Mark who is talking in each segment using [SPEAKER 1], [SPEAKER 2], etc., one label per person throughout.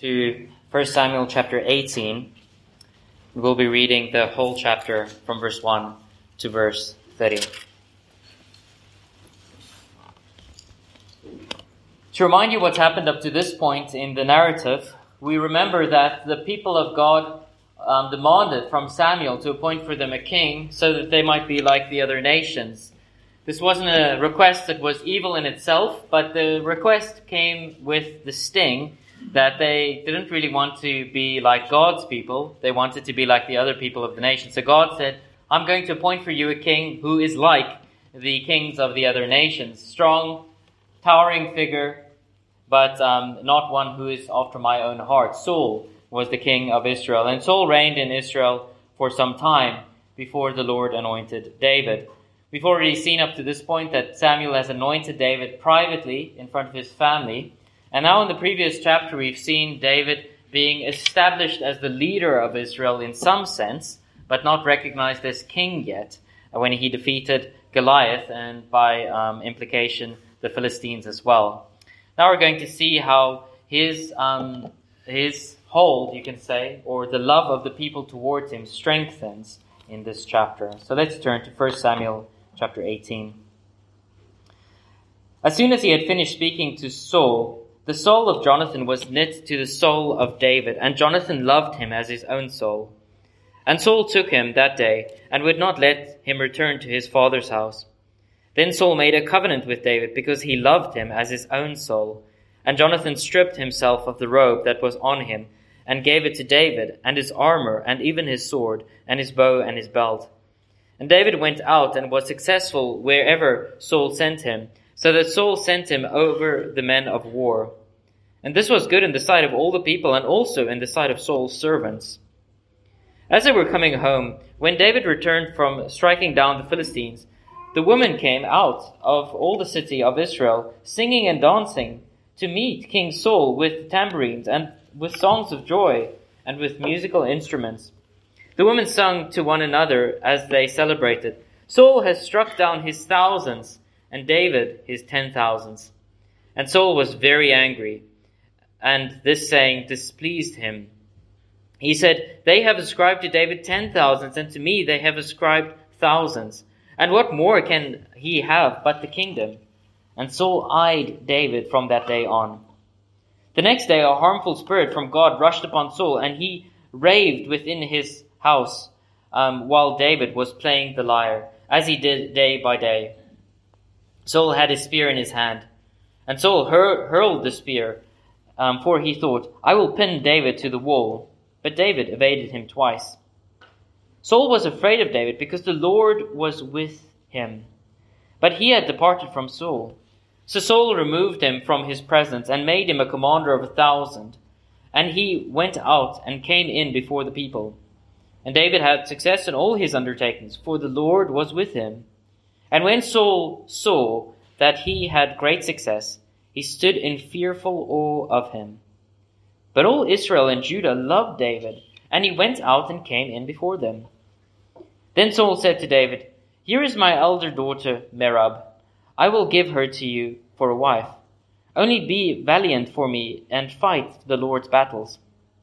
[SPEAKER 1] to 1 Samuel chapter 18. We'll be reading the whole chapter from verse 1 to verse 30. To remind you what's happened up to this point in the narrative, we remember that the people of God demanded from Samuel to appoint for them a king so that they might be like the other nations. This wasn't a request that was evil in itself, but the request came with the sting that they didn't really want to be like God's people. They wanted to be like the other people of the nation. So God said, I'm going to appoint for you a king who is like the kings of the other nations. Strong, towering figure, but not one who is after my own heart. Saul was the king of Israel. And Saul reigned in Israel for some time before the Lord anointed David. We've already seen up to this point that Samuel has anointed David privately in front of his family. And now in the previous chapter, we've seen David being established as the leader of Israel in some sense, but not recognized as king yet, when he defeated Goliath and by implication the Philistines as well. Now we're going to see how his hold, you can say, or the love of the people towards him strengthens in this chapter. So let's turn to 1 Samuel chapter 18. As soon as he had finished speaking to Saul, the soul of Jonathan was knit to the soul of David, and Jonathan loved him as his own soul. And Saul took him that day, and would not let him return to his father's house. Then Saul made a covenant with David, because he loved him as his own soul. And Jonathan stripped himself of the robe that was on him, and gave it to David, and his armor, and even his sword, and his bow, and his belt. And David went out, and was successful wherever Saul sent him, so that Saul sent him over the men of war. And this was good in the sight of all the people, and also in the sight of Saul's servants. As they were coming home, when David returned from striking down the Philistines, the women came out of all the city of Israel, singing and dancing, to meet King Saul with tambourines, and with songs of joy, and with musical instruments. The women sung to one another as they celebrated, Saul has struck down his thousands, and David his 10,000s. And Saul was very angry, and this saying displeased him. He said, they have ascribed to David 10,000s, and to me they have ascribed thousands. And what more can he have but the kingdom? And Saul eyed David from that day on. The next day a harmful spirit from God rushed upon Saul, and he raved within his house while David was playing the lyre, as he did day by day. Saul had his spear in his hand, and Saul hurled the spear, for he thought, I will pin David to the wall. But David evaded him twice. Saul was afraid of David because the Lord was with him, but he had departed from Saul. So Saul removed him from his presence and made him a commander of 1,000. And he went out and came in before the people. And David had success in all his undertakings, for the Lord was with him. And when Saul saw that he had great success, he stood in fearful awe of him. But all Israel and Judah loved David, and he went out and came in before them. Then Saul said to David, here is my elder daughter Merab. I will give her to you for a wife. Only be valiant for me and fight the Lord's battles.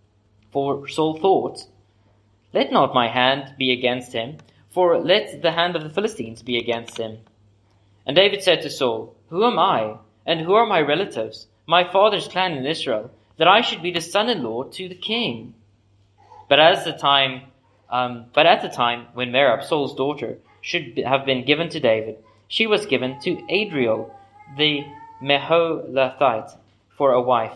[SPEAKER 1] For Saul thought, let not my hand be against him, for let the hand of the Philistines be against him. And David said to Saul, who am I, and who are my relatives, my father's clan in Israel, that I should be the son-in-law to the king? But at the time when Merab, Saul's daughter, should have been given to David, she was given to Adriel, the Meholathite, for a wife.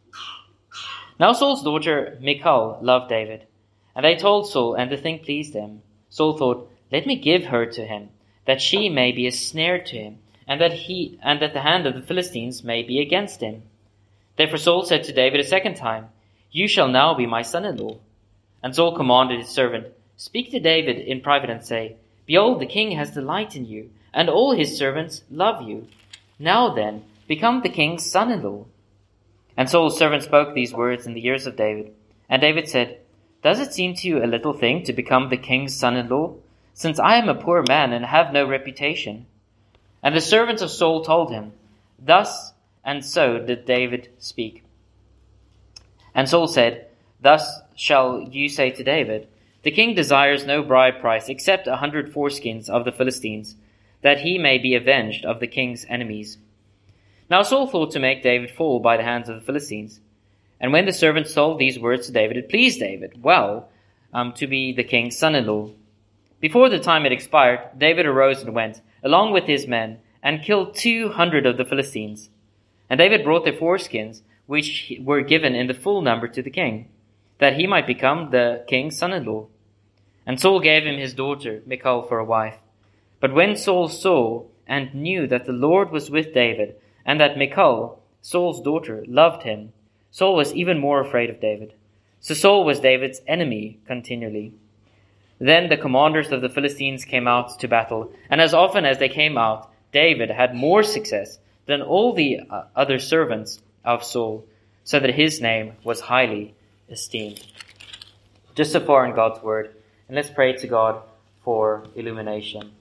[SPEAKER 1] Now Saul's daughter Michal loved David, and they told Saul, and the thing pleased him. Saul thought, let me give her to him, that she may be a snare to him, and that the hand of the Philistines may be against him. Therefore Saul said to David a second time, you shall now be my son-in-law. And Saul commanded his servant, speak to David in private and say, behold, the king has delight in you, and all his servants love you. Now then, become the king's son-in-law. And Saul's servant spoke these words in the ears of David. And David said, does it seem to you a little thing to become the king's son-in-law, since I am a poor man and have no reputation? And the servants of Saul told him, thus and so did David speak. And Saul said, "Thus shall you say to David, the king desires no bride price except 100 foreskins of the Philistines, that he may be avenged of the king's enemies." Now Saul thought to make David fall by the hands of the Philistines. And when the servants told these words to David, it pleased David well to be the king's son-in-law. Before the time had expired, David arose and went, along with his men, and killed 200 of the Philistines. And David brought their foreskins, which were given in the full number to the king, that he might become the king's son-in-law. And Saul gave him his daughter, Michal, for a wife. But when Saul saw and knew that the Lord was with David, and that Michal, Saul's daughter, loved him, Saul was even more afraid of David. So Saul was David's enemy continually. Then the commanders of the Philistines came out to battle, and as often as they came out, David had more success than all the other servants of Saul, so that his name was highly esteemed. Just so far in God's word, and let's pray to God for illumination.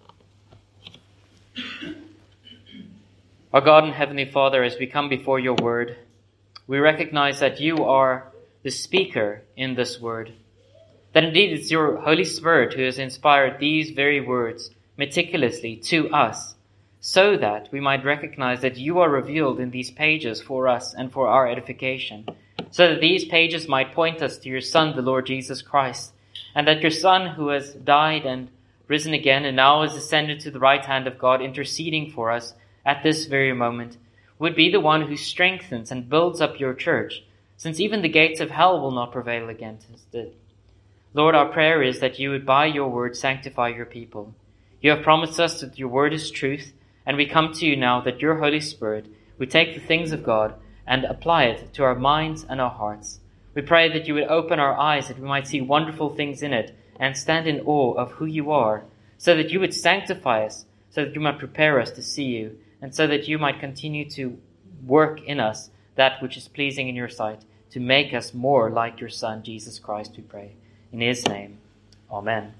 [SPEAKER 1] Our God and Heavenly Father, as we come before your word, we recognize that you are the speaker in this word, that indeed it's your Holy Spirit who has inspired these very words meticulously to us, so that we might recognize that you are revealed in these pages for us and for our edification, so that these pages might point us to your Son, the Lord Jesus Christ, and that your Son, who has died and risen again and now is ascended to the right hand of God, interceding for us at this very moment, would be the one who strengthens and builds up your church, since even the gates of hell will not prevail against it. Lord, our prayer is that you would by your word sanctify your people. You have promised us that your word is truth, and we come to you now that your Holy Spirit would take the things of God and apply it to our minds and our hearts. We pray that you would open our eyes, that we might see wonderful things in it and stand in awe of who you are, so that you would sanctify us, so that you might prepare us to see you, and so that you might continue to work in us that which is pleasing in your sight, to make us more like your Son, Jesus Christ, we pray. In his name, amen.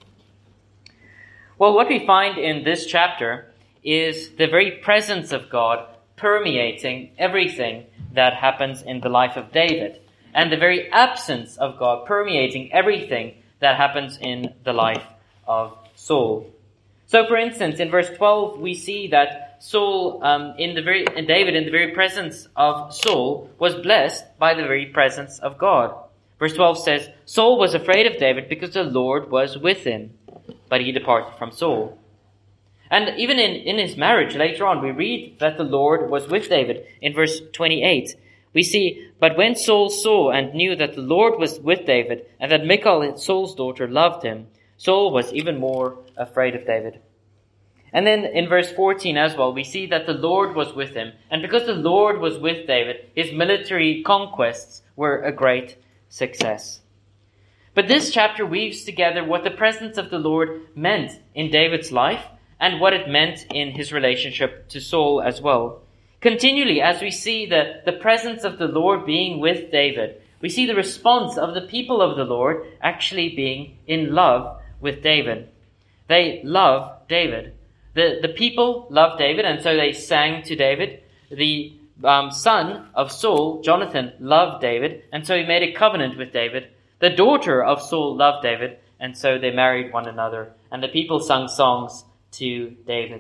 [SPEAKER 1] Well, what we find in this chapter is the very presence of God permeating everything that happens in the life of David, and the very absence of God permeating everything that happens in the life of Saul. So, for instance, in verse 12, we see that David, in the very presence of Saul, was blessed by the very presence of God. Verse 12 says, Saul was afraid of David because the Lord was with him, but he departed from Saul. And even in his marriage, later on, we read that the Lord was with David. In verse 28, we see, but when Saul saw and knew that the Lord was with David, and that Michal, Saul's daughter, loved him, Saul was even more afraid of David. And then in verse 14 as well, we see that the Lord was with him. And because the Lord was with David, his military conquests were a great success. But this chapter weaves together what the presence of the Lord meant in David's life and what it meant in his relationship to Saul as well. Continually, as we see the presence of the Lord being with David, we see the response of the people of the Lord actually being in love with David. They love David. The people loved David, and so they sang to David. The son of Saul, Jonathan, loved David, and so he made a covenant with David. The daughter of Saul loved David, and so they married one another, and the people sung songs to David.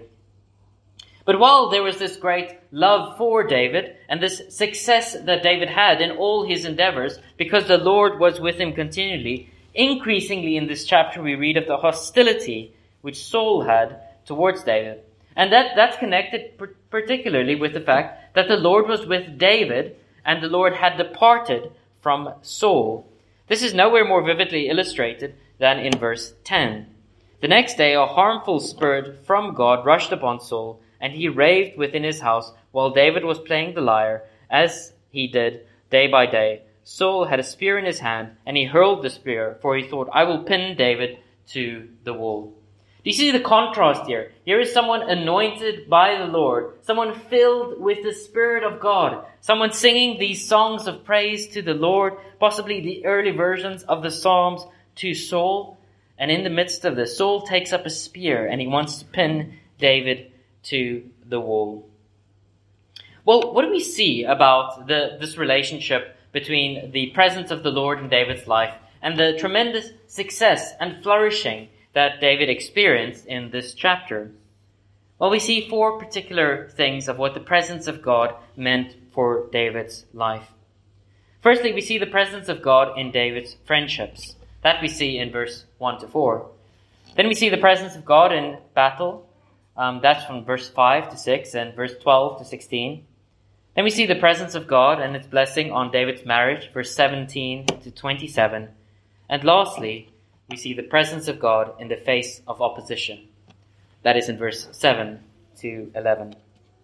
[SPEAKER 1] But while there was this great love for David, and this success that David had in all his endeavors, because the Lord was with him continually, increasingly in this chapter we read of the hostility which Saul had towards David. And that's connected particularly with the fact that the Lord was with David and the Lord had departed from Saul. This is nowhere more vividly illustrated than in verse 10. The next day a harmful spirit from God rushed upon Saul, and he raved within his house while David was playing the lyre, as he did day by day. Saul had a spear in his hand, and he hurled the spear, for he thought, I will pin David to the wall. Do you see the contrast here? Here is someone anointed by the Lord, someone filled with the Spirit of God, someone singing these songs of praise to the Lord, possibly the early versions of the Psalms to Saul. And in the midst of this, Saul takes up a spear and he wants to pin David to the wall. Well, what do we see about this relationship between the presence of the Lord in David's life and the tremendous success and flourishing that David experienced in this chapter? Well, we see four particular things of what the presence of God meant for David's life. Firstly, we see the presence of God in David's friendships. That we see in verse 1 to 4. Then we see the presence of God in battle. That's from verse 5 to 6 and verse 12 to 16. Then we see the presence of God and its blessing on David's marriage, verse 17 to 27. And lastly, we see the presence of God in the face of opposition. That is in verse 7 to 11.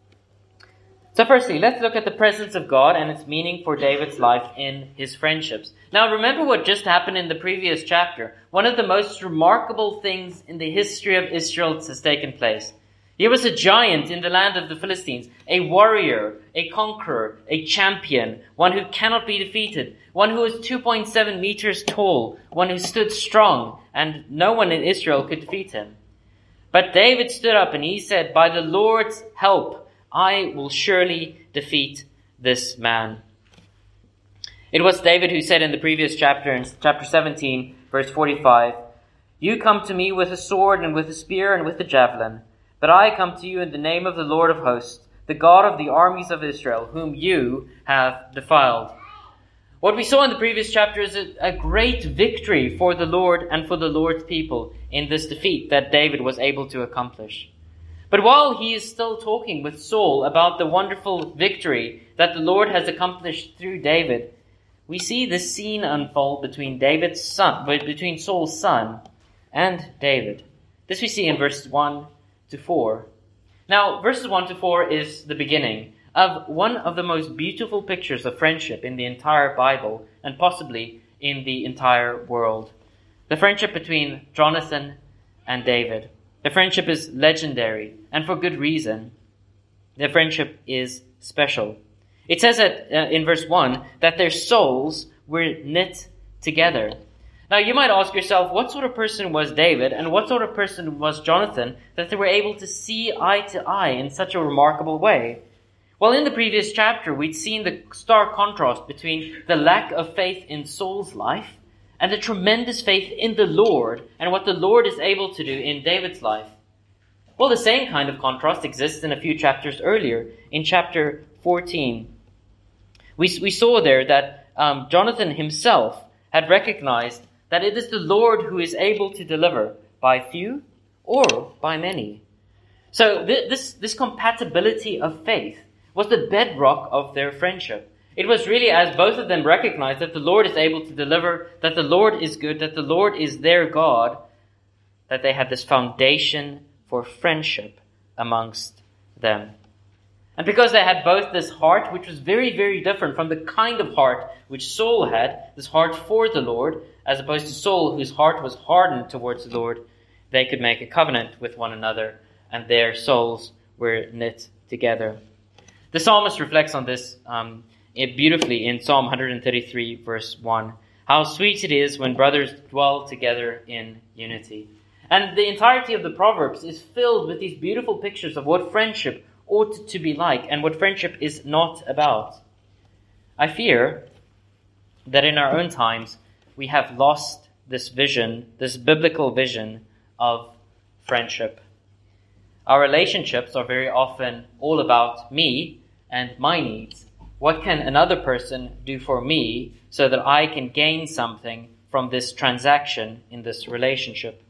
[SPEAKER 1] So firstly, let's look at the presence of God and its meaning for David's life in his friendships. Now remember what just happened in the previous chapter. One of the most remarkable things in the history of Israel has taken place. He was a giant in the land of the Philistines, a warrior, a conqueror, a champion, one who cannot be defeated, one who was 2.7 meters tall, one who stood strong, and no one in Israel could defeat him. But David stood up and he said, "By the Lord's help, I will surely defeat this man." It was David who said in the previous chapter, in chapter 17, verse 45, "You come to me with a sword and with a spear and with a javelin, but I come to you in the name of the Lord of hosts, the God of the armies of Israel, whom you have defiled." What we saw in the previous chapter is a great victory for the Lord and for the Lord's people in this defeat that David was able to accomplish. But while he is still talking with Saul about the wonderful victory that the Lord has accomplished through David, we see this scene unfold between Saul's son and David. This we see in verses 1 to 4. Now, verses 1 to 4 is the beginning of one of the most beautiful pictures of friendship in the entire Bible and possibly in the entire world. The friendship between Jonathan and David. The friendship is legendary, and for good reason. The friendship is special. It says in verse 1 that their souls were knit together. Now you might ask yourself, what sort of person was David and what sort of person was Jonathan that they were able to see eye to eye in such a remarkable way? Well, in the previous chapter, we'd seen the stark contrast between the lack of faith in Saul's life and the tremendous faith in the Lord and what the Lord is able to do in David's life. Well, the same kind of contrast exists in a few chapters earlier, in chapter 14. We saw there that Jonathan himself had recognized that it is the Lord who is able to deliver by few or by many. So this compatibility of faith was the bedrock of their friendship. It was really as both of them recognized that the Lord is able to deliver, that the Lord is good, that the Lord is their God, that they had this foundation for friendship amongst them. And because they had both this heart, which was very, very different from the kind of heart which Saul had, this heart for the Lord, as opposed to Saul, whose heart was hardened towards the Lord, they could make a covenant with one another, and their souls were knit together. The psalmist reflects on this beautifully in Psalm 133, verse 1. How sweet it is when brothers dwell together in unity. And the entirety of the Proverbs is filled with these beautiful pictures of what friendship ought to be like and what friendship is not about. I fear that in our own times we have lost this vision, this biblical vision of friendship. Our relationships are very often all about me and my needs. What can another person do for me so that I can gain something from this transaction in this relationship?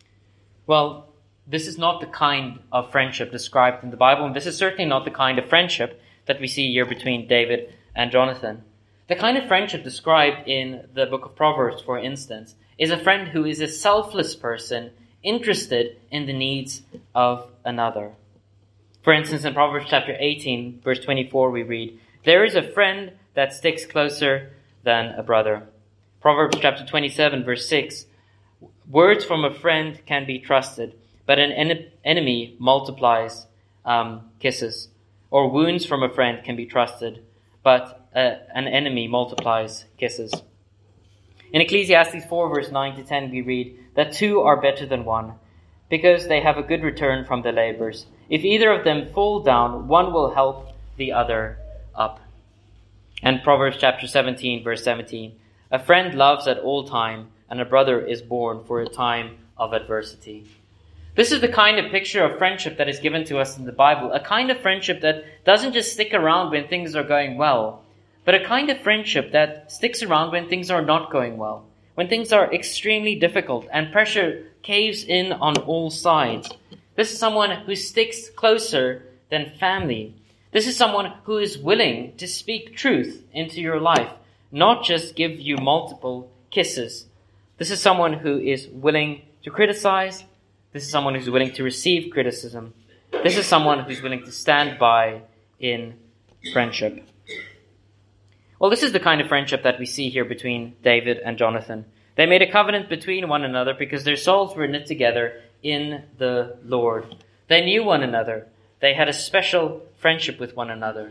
[SPEAKER 1] Well, this is not the kind of friendship described in the Bible, and this is certainly not the kind of friendship that we see here between David and Jonathan. The kind of friendship described in the book of Proverbs, for instance, is a friend who is a selfless person interested in the needs of another. For instance, in Proverbs chapter 18, verse 24, we read, "There is a friend that sticks closer than a brother." Proverbs chapter 27, verse 6, "Words from a friend can be trusted, but an enemy multiplies kisses." Or wounds from a friend can be trusted, but an enemy multiplies kisses. In Ecclesiastes 4, verse 9 to 10, we read that two are better than one, because they have a good return from their labors. If either of them fall down, one will help the other up. And Proverbs chapter 17, verse 17. A friend loves at all time, and a brother is born for a time of adversity. This is the kind of picture of friendship that is given to us in the Bible. A kind of friendship that doesn't just stick around when things are going well, but a kind of friendship that sticks around when things are not going well, when things are extremely difficult and pressure caves in on all sides. This is someone who sticks closer than family. This is someone who is willing to speak truth into your life, not just give you multiple kisses. This is someone who is willing to criticize. This is someone who's willing to receive criticism. This is someone who's willing to stand by in friendship. Well, this is the kind of friendship that we see here between David and Jonathan. They made a covenant between one another because their souls were knit together in the Lord. They knew one another. They had a special friendship with one another.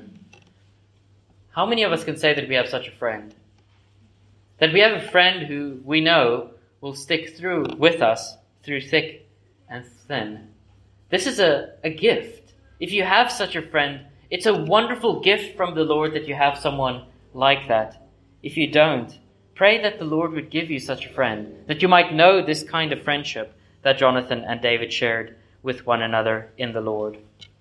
[SPEAKER 1] How many of us can say that we have such a friend? That we have a friend who we know will stick through with us through thick and thin. This is a gift. If you have such a friend, it's a wonderful gift from the Lord that you have someone like that. If you don't, pray that the Lord would give you such a friend, that you might know this kind of friendship that Jonathan and David shared with one another in the Lord.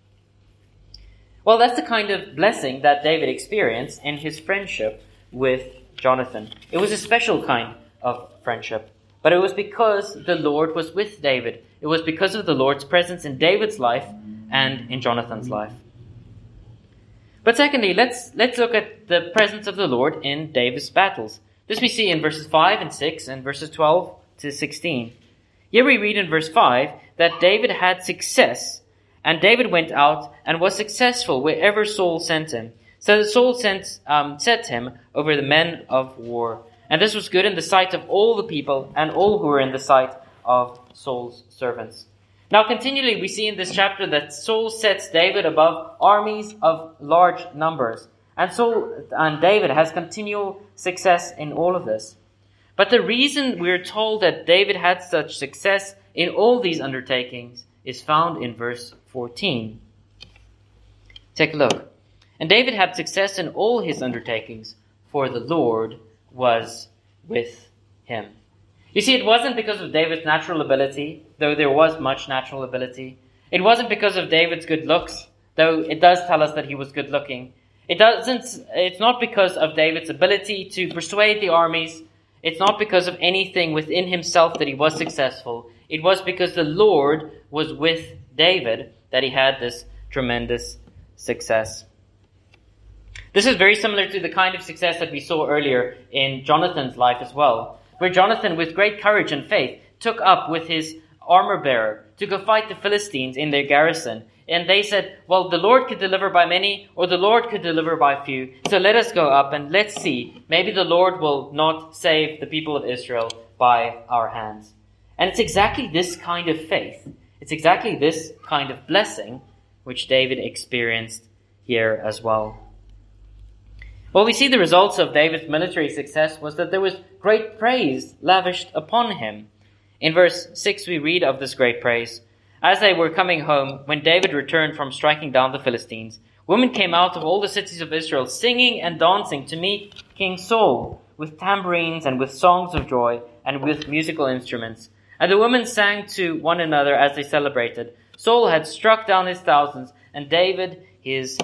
[SPEAKER 1] Well, that's the kind of blessing that David experienced in his friendship with Jonathan. It was a special kind of friendship, but it was because the Lord was with David. It was because of the Lord's presence in David's life and in Jonathan's life. But secondly, let's look at the presence of the Lord in David's battles. This we see in verses 5 and 6 and verses 12 to 16. Here we read in verse 5 that David had success, and David went out and was successful wherever Saul sent him. So that Saul set him over the men of war. And this was good in the sight of all the people and all who were in the sight of Saul's servants. Now continually we see in this chapter that Saul sets David above armies of large numbers. And David has continual success in all of this. But the reason we're told that David had such success in all these undertakings is found in verse 14. Take a look. And David had success in all his undertakings, for the Lord was with him. You see, it wasn't because of David's natural ability, though there was much natural ability. It wasn't because of David's good looks, though it does tell us that he was good looking. It's not because of David's ability to persuade the armies. It's not because of anything within himself that he was successful. It was because the Lord was with David that he had this tremendous success. This is very similar to the kind of success that we saw earlier in Jonathan's life as well, where Jonathan, with great courage and faith, took up with his armor bearer to go fight the Philistines in their garrison. And they said, well, the Lord could deliver by many, or the Lord could deliver by few. So let us go up and let's see. Maybe the Lord will not save the people of Israel by our hands. And it's exactly this kind of faith. It's exactly this kind of blessing which David experienced here as well. Well, we see the results of David's military success was that there was great praise lavished upon him. In verse 6 we read of this great praise. As they were coming home, when David returned from striking down the Philistines, women came out of all the cities of Israel, singing and dancing to meet King Saul, with tambourines and with songs of joy and with musical instruments. And the women sang to one another as they celebrated. Saul had struck down his thousands, and David his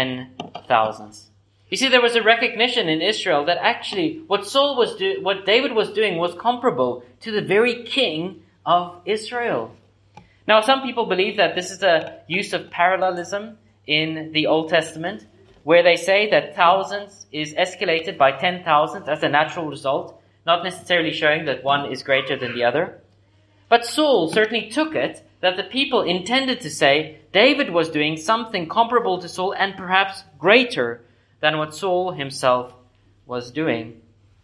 [SPEAKER 1] 10,000s. You see, there was a recognition in Israel that actually what David was doing was comparable to the very king of Israel. Now, some people believe that this is a use of parallelism in the Old Testament, where they say that thousands is escalated by 10,000 as a natural result, not necessarily showing that one is greater than the other. But Saul certainly took it that the people intended to say David was doing something comparable to Saul and perhaps greater than what Saul himself was doing.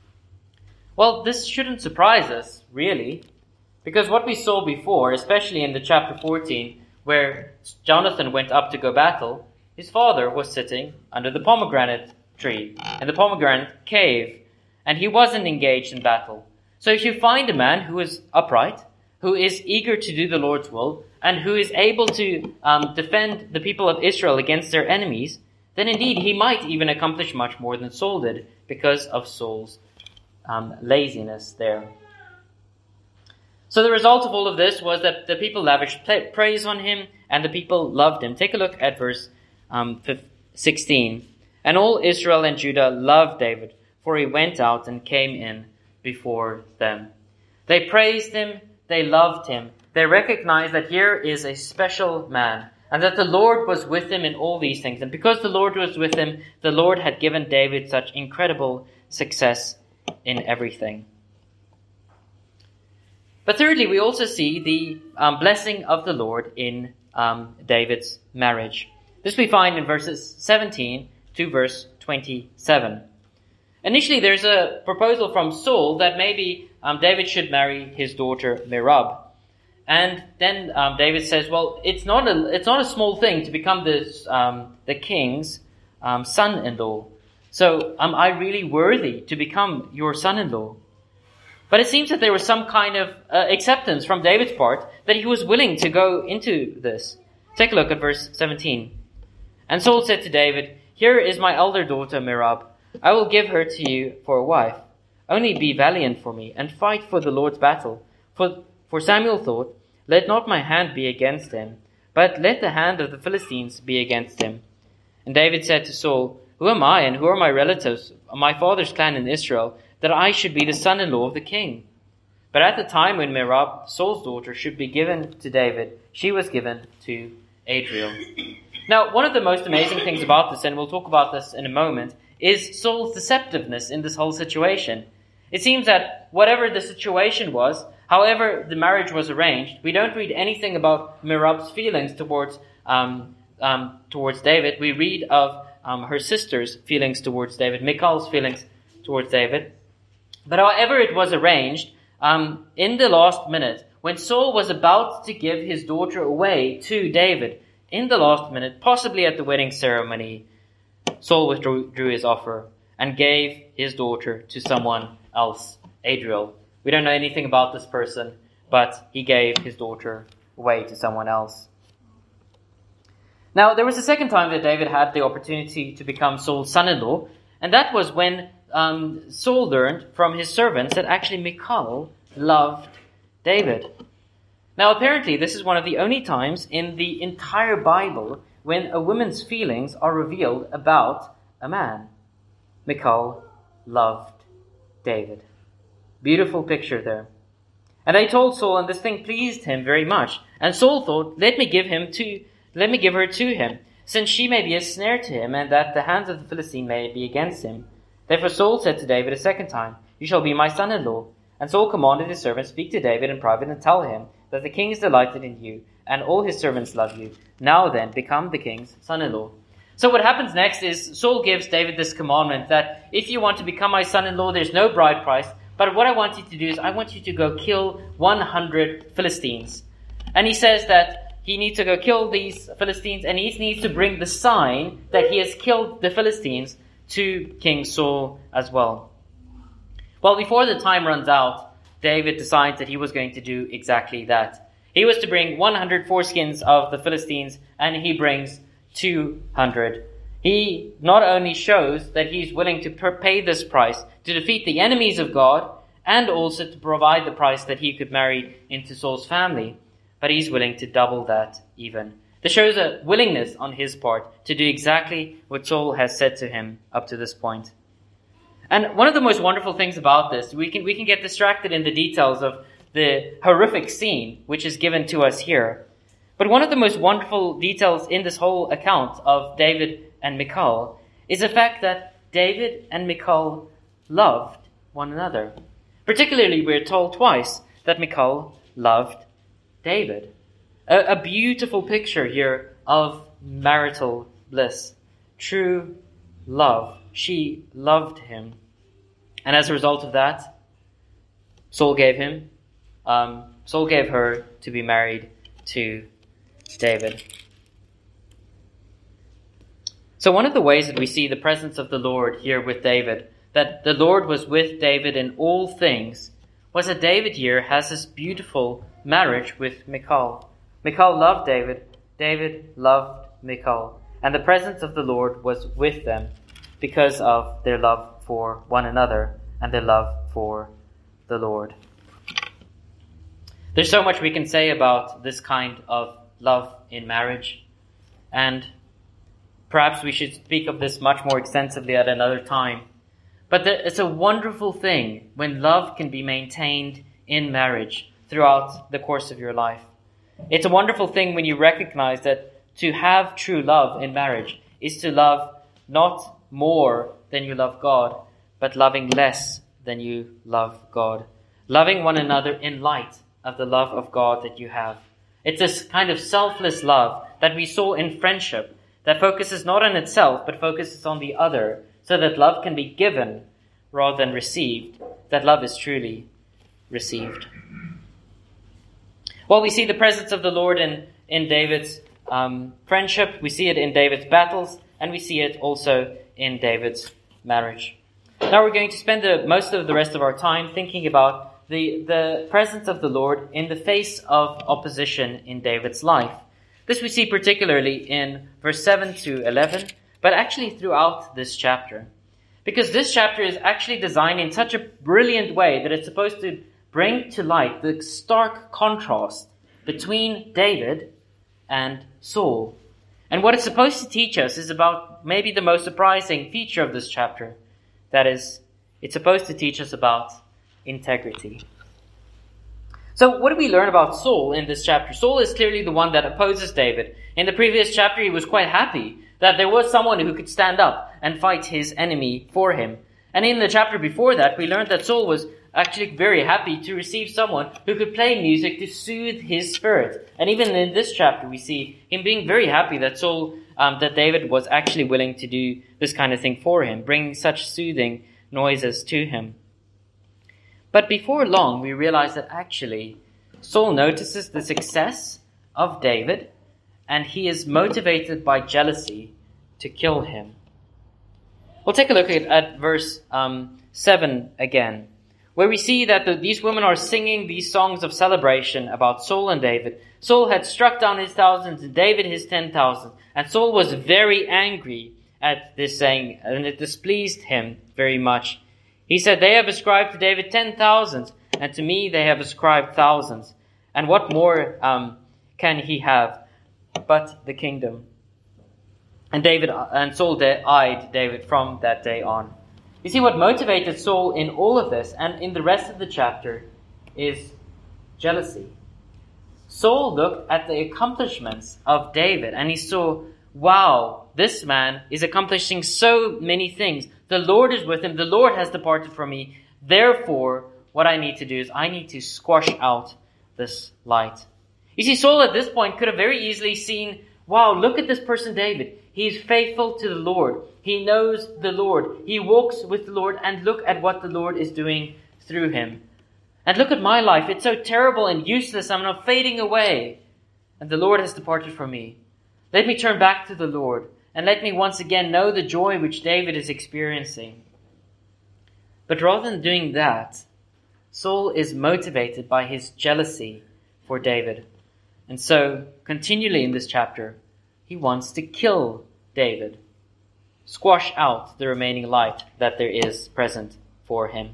[SPEAKER 1] Well, this shouldn't surprise us, really, because what we saw before, especially in the chapter 14, where Jonathan went up to go battle, his father was sitting under the pomegranate tree in the pomegranate cave, and he wasn't engaged in battle. So if you find a man who is upright, who is eager to do the Lord's will, and who is able to defend the people of Israel against their enemies, then indeed he might even accomplish much more than Saul did because of Saul's laziness there. So the result of all of this was that the people lavished praise on him and the people loved him. Take a look at verse 16. And all Israel and Judah loved David, for he went out and came in before them. They praised him, they loved him. They recognized that here is a special man and that the Lord was with him in all these things. And because the Lord was with him, the Lord had given David such incredible success in everything. But thirdly, we also see the blessing of the Lord in David's marriage. This we find in verses 17 to verse 27. Initially, there's a proposal from Saul that maybe David should marry his daughter Merab. And then David says, well, it's not a small thing to become the king's son-in-law. So am I really worthy to become your son-in-law? But it seems that there was some kind of acceptance from David's part that he was willing to go into this. Take a look at verse 17. And Saul said to David, "Here is my elder daughter Merab. I will give her to you for a wife. Only be valiant for me and fight for the Lord's battle." For Samuel thought, "Let not my hand be against him, but let the hand of the Philistines be against him." And David said to Saul, "Who am I and who are my relatives, my father's clan in Israel, that I should be the son-in-law of the king?" But at the time when Merab, Saul's daughter, should be given to David, she was given to Adriel. Now, one of the most amazing things about this, and we'll talk about this in a moment, is Saul's deceptiveness in this whole situation. It seems that whatever the situation was, however the marriage was arranged, we don't read anything about Merab's feelings towards David. We read of her sister's feelings towards David, Michal's feelings towards David. But however it was arranged, in the last minute, when Saul was about to give his daughter away to David, in the last minute, possibly at the wedding ceremony, Saul withdrew his offer and gave his daughter to someone else, Adriel. We don't know anything about this person, but he gave his daughter away to someone else. Now, there was a second time that David had the opportunity to become Saul's son-in-law, and that was when Saul learned from his servants that actually Michal loved David. Now, apparently, this is one of the only times in the entire Bible when a woman's feelings are revealed about a man. Michal loved David. Beautiful picture there. And they told Saul, and this thing pleased him very much. And Saul thought, let me give her to him, since she may be a snare to him, and that the hands of the Philistine may be against him. Therefore Saul said to David a second time, "You shall be my son-in-law." And Saul commanded his servants, "Speak to David in private and tell him that the king is delighted in you, and all his servants love you. Now then, become the king's son-in-law." So what happens next is Saul gives David this commandment that if you want to become my son-in-law, there's no bride price. But what I want you to do is I want you to go kill 100 Philistines. And he says that he needs to go kill these Philistines, and he needs to bring the sign that he has killed the Philistines to King Saul as well. Well, before the time runs out, David decides that he was going to do exactly that. He was to bring 100 foreskins of the Philistines, and he brings 200. He not only shows that he's willing to pay this price to defeat the enemies of God, and also to provide the price that he could marry into Saul's family, but he's willing to double that even. This shows a willingness on his part to do exactly what Saul has said to him up to this point. And one of the most wonderful things about this, we can get distracted in the details of the horrific scene which is given to us here. But one of the most wonderful details in this whole account of David and Michal is the fact that David and Michal loved one another. Particularly, we're told twice that Michal loved David. A beautiful picture here of marital bliss. True love. She loved him. And as a result of that, Saul gave her to be married to David. So one of the ways that we see the presence of the Lord here with David, that the Lord was with David in all things, was that David here has this beautiful marriage with Michal. Michal loved David. David loved Michal. and the presence of the Lord was with them because of their love for one another and their love for the Lord. There's so much we can say about this kind of love in marriage, and perhaps we should speak of this much more extensively at another time. But it's a wonderful thing when love can be maintained in marriage throughout the course of your life. It's a wonderful thing when you recognize that to have true love in marriage is to love not more than you love God, but loving less than you love God. Loving one another in light of the love of God that you have. It's this kind of selfless love that we saw in friendship that focuses not on itself, but focuses on the other, so that love can be given rather than received, that love is truly received. Well, we see the presence of the Lord in David's friendship, we see it in David's battles, and we see it also in David's marriage. Now we're going to spend most of the rest of our time thinking about the presence of the Lord in the face of opposition in David's life. This we see particularly in verse 7 to 11, but actually throughout this chapter. Because this chapter is actually designed in such a brilliant way that it's supposed to bring to light the stark contrast between David and Saul. And what it's supposed to teach us is about maybe the most surprising feature of this chapter. That is, it's supposed to teach us about integrity. So what do we learn about Saul in this chapter? Saul is clearly the one that opposes David. In the previous chapter, he was quite happy that there was someone who could stand up and fight his enemy for him. And in the chapter before that, we learned that Saul was actually very happy to receive someone who could play music to soothe his spirit. And even in this chapter, we see him being very happy that that David was actually willing to do this kind of thing for him, bringing such soothing noises to him. But before long, we realize that actually Saul notices the success of David, and he is motivated by jealousy to kill him. We'll take a look at verse 7 again, where we see that these women are singing these songs of celebration about Saul and David. Saul had struck down his thousands and David his 10,000. And Saul was very angry at this saying, and it displeased him very much. He said, "They have ascribed to David 10,000, and to me they have ascribed thousands. And what more can he have but the kingdom?" And Saul eyed David from that day on. You see, what motivated Saul in all of this and in the rest of the chapter is jealousy. Saul looked at the accomplishments of David and he saw, wow, this man is accomplishing so many things. The Lord is with him. The Lord has departed from me. Therefore, what I need to do is I need to squash out this light. You see, Saul at this point could have very easily seen, wow, look at this person David. He's faithful to the Lord. He knows the Lord. He walks with the Lord, and look at what the Lord is doing through him. And look at my life. It's so terrible and useless. I'm now fading away. And the Lord has departed from me. Let me turn back to the Lord, and let me once again know the joy which David is experiencing. But rather than doing that, Saul is motivated by his jealousy for David. And so, continually in this chapter, he wants to kill David, squash out the remaining light that there is present for him.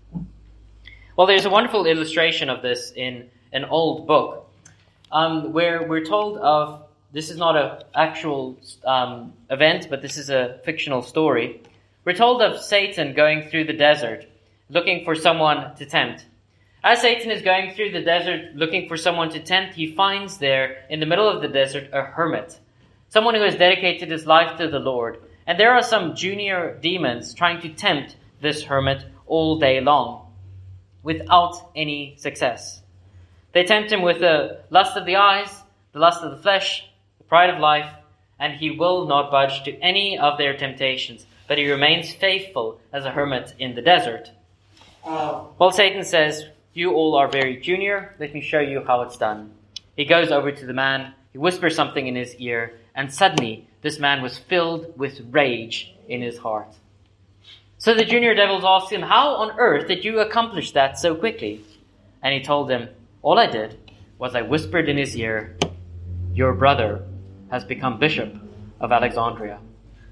[SPEAKER 1] Well, there's a wonderful illustration of this in an old book, where we're told of, this is not an actual event, but this is a fictional story. We're told of Satan going through the desert, looking for someone to tempt. As Satan is going through the desert looking for someone to tempt, he finds there, in the middle of the desert, a hermit. Someone who has dedicated his life to the Lord. And there are some junior demons trying to tempt this hermit all day long, without any success. They tempt him with the lust of the eyes, the lust of the flesh, the pride of life, and he will not budge to any of their temptations, but he remains faithful as a hermit in the desert. Well, Satan says, "You all are very junior. Let me show you how it's done." He goes over to the man, he whispers something in his ear, and suddenly this man was filled with rage in his heart. So the junior devils asked him, "How on earth did you accomplish that so quickly?" And he told them, "All I did was I whispered in his ear, 'Your brother has become bishop of Alexandria.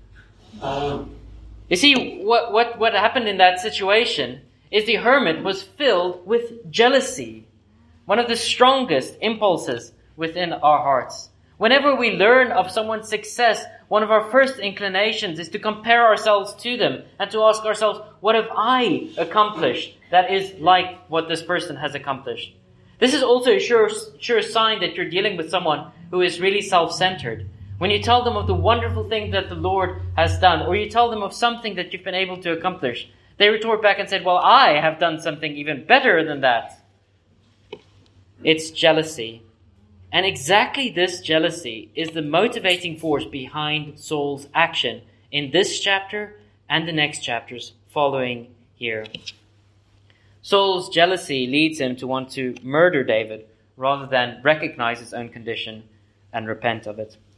[SPEAKER 1] You see, what happened in that situation is the hermit was filled with jealousy, one of the strongest impulses within our hearts. Whenever we learn of someone's success, one of our first inclinations is to compare ourselves to them and to ask ourselves, what have I accomplished that is like what this person has accomplished? This is also a sure sign that you're dealing with someone who is really self-centered. When you tell them of the wonderful thing that the Lord has done, or you tell them of something that you've been able to accomplish, they retort back and say, well, I have done something even better than that. It's jealousy. And exactly this jealousy is the motivating force behind Saul's action in this chapter and the next chapters following here. Saul's jealousy leads him to want to murder David rather than recognize his own condition and repent of it.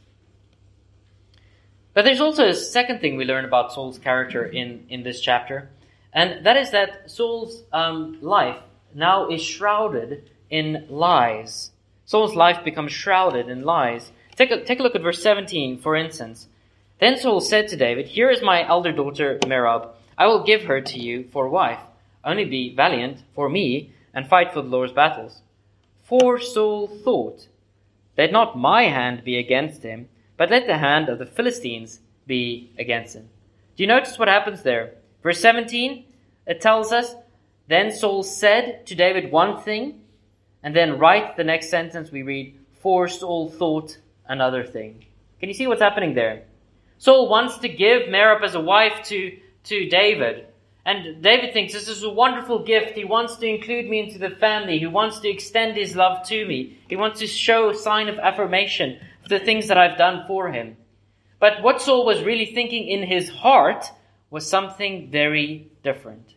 [SPEAKER 1] But there's also a second thing we learn about Saul's character in this chapter, and that is that Saul's life now is shrouded in lies. Saul's life becomes shrouded in lies. Take a look at verse 17, for instance. Then Saul said to David, "Here is my elder daughter Merab. I will give her to you for wife. Only be valiant for me and fight for the Lord's battles." For Saul thought, "Let not my hand be against him, but let the hand of the Philistines be against him." Do you notice what happens there? Verse 17, it tells us, then Saul said to David one thing, and then right the next sentence we read, for Saul thought another thing. Can you see what's happening there? Saul wants to give Merab as a wife to David. And David thinks this is a wonderful gift. He wants to include me into the family. He wants to extend his love to me. He wants to show a sign of affirmation for the things that I've done for him. But what Saul was really thinking in his heart was something very different.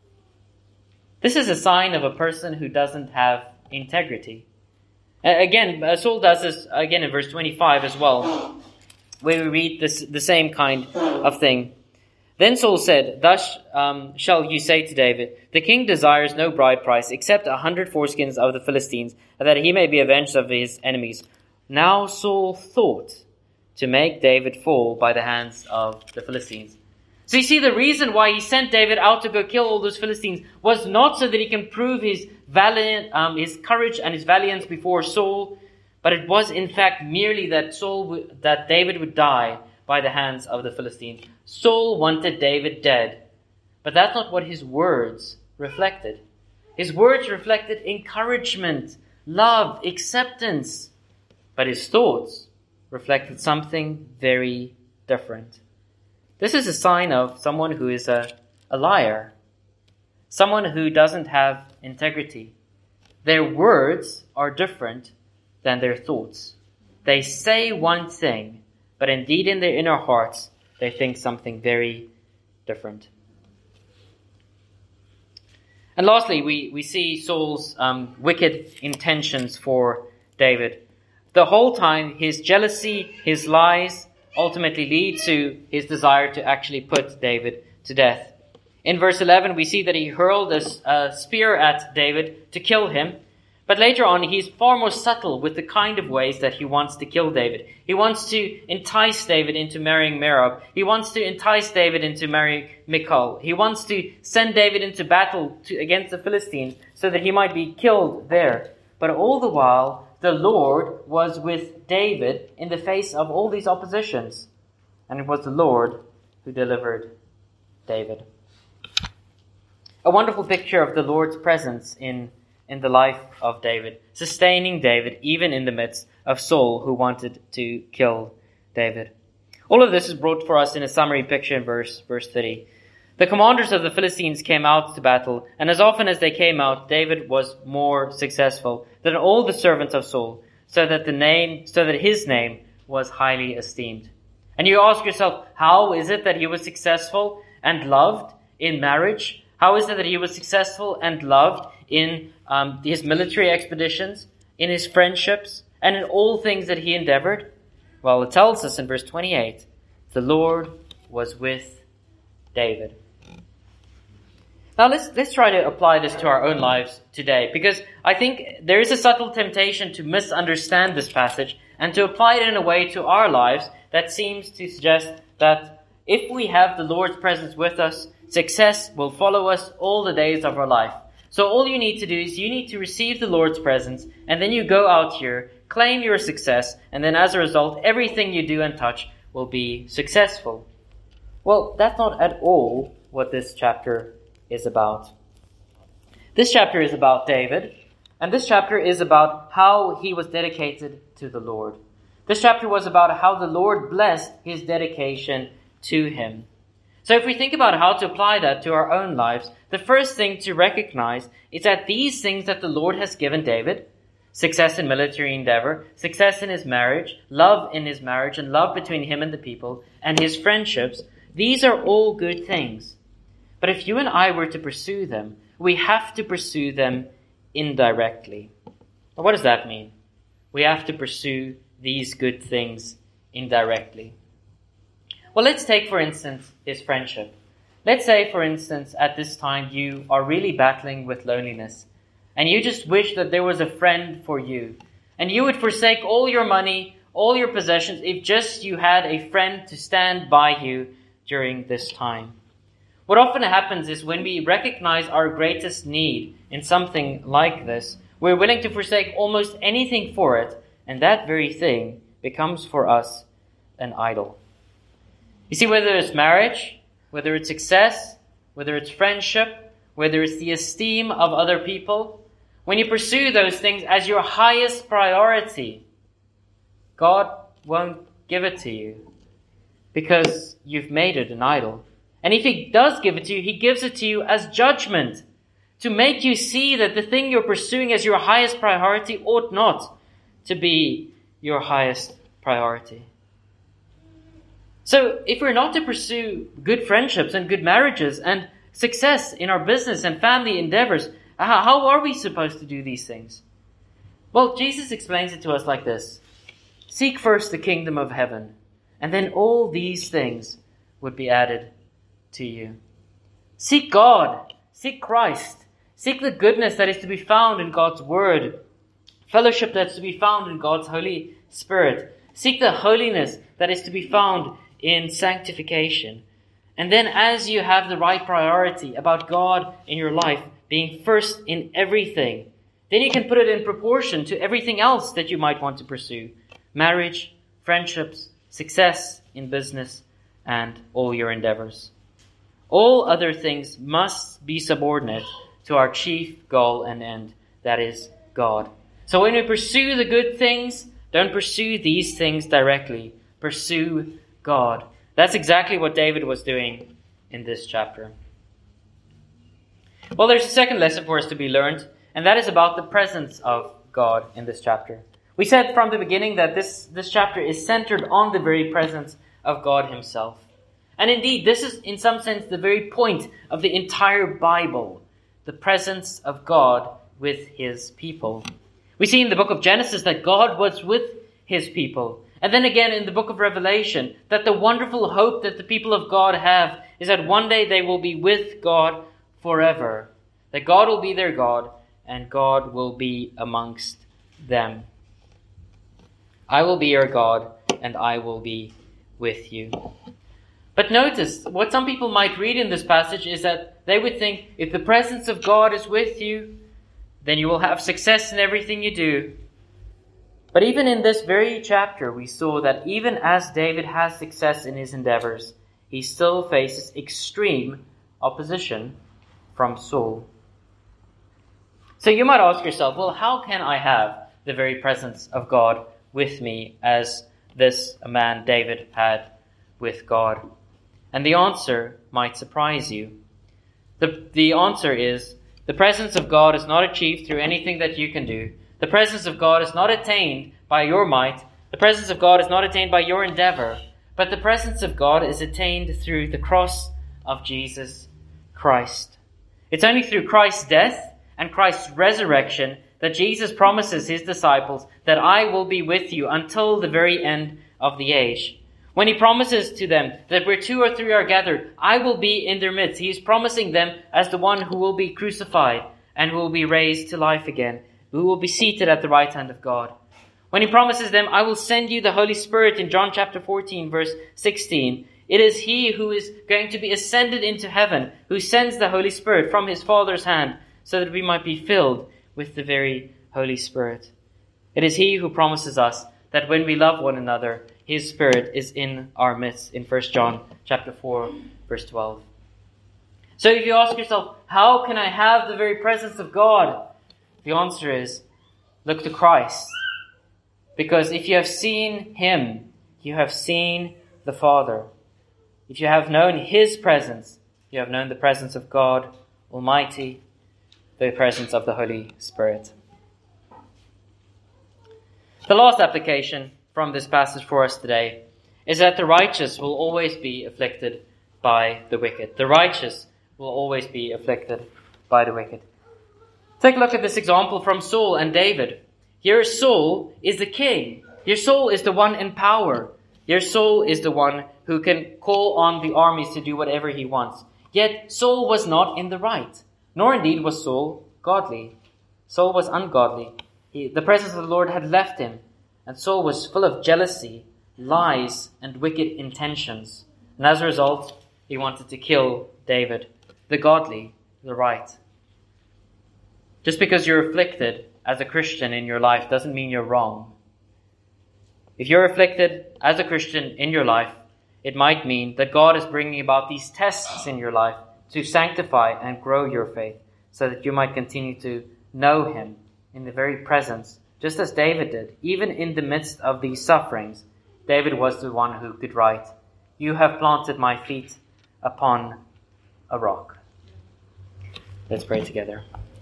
[SPEAKER 1] This is a sign of a person who doesn't have integrity. Again, Saul does this again in verse 25 as well, where we read the same kind of thing. Then Saul said, "Thus shall you say to David, the king desires no bride price except 100 foreskins of the Philistines, that he may be avenged of his enemies." Now Saul thought to make David fall by the hands of the Philistines. So you see, the reason why he sent David out to go kill all those Philistines was not so that he can prove his courage and his valiance before Saul, but it was in fact merely that David would die by the hands of the Philistines. Saul wanted David dead, but that's not what his words reflected. His words reflected encouragement, love, acceptance, but his thoughts reflected something very different. This is a sign of someone who is a liar, someone who doesn't have integrity. Their words are different than their thoughts. They say one thing, but indeed in their inner hearts, they think something very different. And lastly, we see Saul's wicked intentions for David. The whole time, his jealousy, his lies, ultimately lead to his desire to actually put David to death. In verse 11, we see that he hurled a spear at David to kill him. But later on, he's far more subtle with the kind of ways that he wants to kill David. He wants to entice David into marrying Merab. He wants to entice David into marrying Michal. He wants to send David into battle against the Philistines so that he might be killed there. But all the while, the Lord was with David in the face of all these oppositions. And it was the Lord who delivered David. A wonderful picture of the Lord's presence in the life of David, sustaining David even in the midst of Saul, who wanted to kill David. All of this is brought for us in a summary picture in verse 30. The commanders of the Philistines came out to battle, and as often as they came out, David was more successful than all the servants of Saul, so that his name was highly esteemed. And you ask yourself, how is it that he was successful and loved in marriage? How is it that he was successful and loved in his military expeditions, in his friendships, and in all things that he endeavored? Well, it tells us in verse 28, the Lord was with David. Now let's try to apply this to our own lives today, because I think there is a subtle temptation to misunderstand this passage and to apply it in a way to our lives that seems to suggest that if we have the Lord's presence with us, success will follow us all the days of our life. So all you need to do is you need to receive the Lord's presence, and then you go out here, claim your success, and then as a result, everything you do and touch will be successful. Well, that's not at all what this chapter is about. This chapter is about David, and this chapter is about how he was dedicated to the Lord. This chapter was about how the Lord blessed his dedication to him. So if we think about how to apply that to our own lives, the first thing to recognize is that these things that the Lord has given David, success in military endeavor, success in his marriage, love in his marriage, and love between him and the people, and his friendships, these are all good things. But if you and I were to pursue them, we have to pursue them indirectly. Now, what does that mean? We have to pursue these good things indirectly. Well, let's take, for instance, his friendship. Let's say, for instance, at this time you are really battling with loneliness, and you just wish that there was a friend for you, and you would forsake all your money, all your possessions, if just you had a friend to stand by you during this time. What often happens is when we recognize our greatest need in something like this, we're willing to forsake almost anything for it, and that very thing becomes for us an idol. You see, whether it's marriage, whether it's success, whether it's friendship, whether it's the esteem of other people, when you pursue those things as your highest priority, God won't give it to you because you've made it an idol. And if He does give it to you, He gives it to you as judgment to make you see that the thing you're pursuing as your highest priority ought not to be your highest priority. So if we're not to pursue good friendships and good marriages and success in our business and family endeavors, how are we supposed to do these things? Well, Jesus explains it to us like this. Seek first the kingdom of heaven, and then all these things would be added to you. Seek God. Seek Christ. Seek the goodness that is to be found in God's Word. Fellowship that's to be found in God's Holy Spirit. Seek the holiness that is to be found in sanctification. And then as you have the right priority about God in your life being first in everything, then you can put it in proportion to everything else that you might want to pursue. Marriage, friendships, success in business, and all your endeavors. All other things must be subordinate to our chief goal and end, that is God. So when we pursue the good things, don't pursue these things directly. Pursue God. That's exactly what David was doing in this chapter. Well, there's a second lesson for us to be learned, and that is about the presence of God in this chapter. We said from the beginning that this chapter is centered on the very presence of God Himself. And indeed, this is in some sense the very point of the entire Bible, the presence of God with His people. We see in the book of Genesis that God was with His people. And then again in the book of Revelation, that the wonderful hope that the people of God have is that one day they will be with God forever. That God will be their God and God will be amongst them. I will be your God and I will be with you. But notice, what some people might read in this passage is that they would think, if the presence of God is with you, then you will have success in everything you do. But even in this very chapter, we saw that even as David has success in his endeavors, he still faces extreme opposition from Saul. So you might ask yourself, well, how can I have the very presence of God with me as this man David had with God? And the answer might surprise you. The answer is, the presence of God is not achieved through anything that you can do. The presence of God is not attained by your might. The presence of God is not attained by your endeavor. But the presence of God is attained through the cross of Jesus Christ. It's only through Christ's death and Christ's resurrection that Jesus promises His disciples that I will be with you until the very end of the age. When He promises to them that where 2 or 3 are gathered, I will be in their midst. He is promising them as the one who will be crucified and who will be raised to life again, who will be seated at the right hand of God. When he promises them, I will send you the Holy Spirit in John chapter 14, verse 16, it is he who is going to be ascended into heaven, who sends the Holy Spirit from his Father's hand, so that we might be filled with the very Holy Spirit. It is he who promises us that when we love one another, his Spirit is in our midst, in 1 John chapter 4, verse 12. So if you ask yourself, how can I have the very presence of God? The answer is, look to Christ. Because if you have seen him, you have seen the Father. If you have known his presence, you have known the presence of God Almighty, the presence of the Holy Spirit. The last application from this passage for us today is that the righteous will always be afflicted by the wicked. The righteous will always be afflicted by the wicked. Take a look at this example from Saul and David. Here Saul is the king. Here Saul is the one in power. Here Saul is the one who can call on the armies to do whatever he wants. Yet Saul was not in the right, nor indeed was Saul godly. Saul was ungodly. The presence of the Lord had left him, and Saul was full of jealousy, lies, and wicked intentions. And as a result, he wanted to kill David, the godly, the right. Just because you're afflicted as a Christian in your life doesn't mean you're wrong. If you're afflicted as a Christian in your life, it might mean that God is bringing about these tests in your life to sanctify and grow your faith so that you might continue to know him in the very presence, just as David did. Even in the midst of these sufferings, David was the one who could write, "You have planted my feet upon a rock." Let's pray together.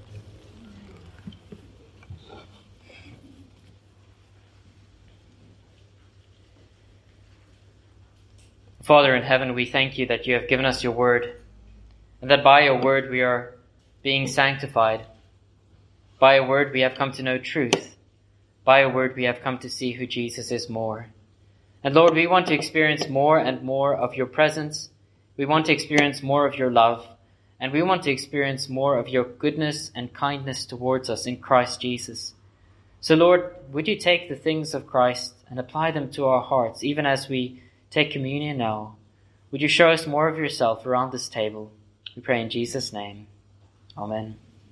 [SPEAKER 1] Father in heaven, we thank you that you have given us your word, and that by your word we are being sanctified. By your word we have come to know truth. By your word we have come to see who Jesus is more. And Lord, we want to experience more and more of your presence. We want to experience more of your love. And we want to experience more of your goodness and kindness towards us in Christ Jesus. So Lord, would you take the things of Christ and apply them to our hearts, even as we take communion now? Would you show us more of yourself around this table? We pray in Jesus' name. Amen.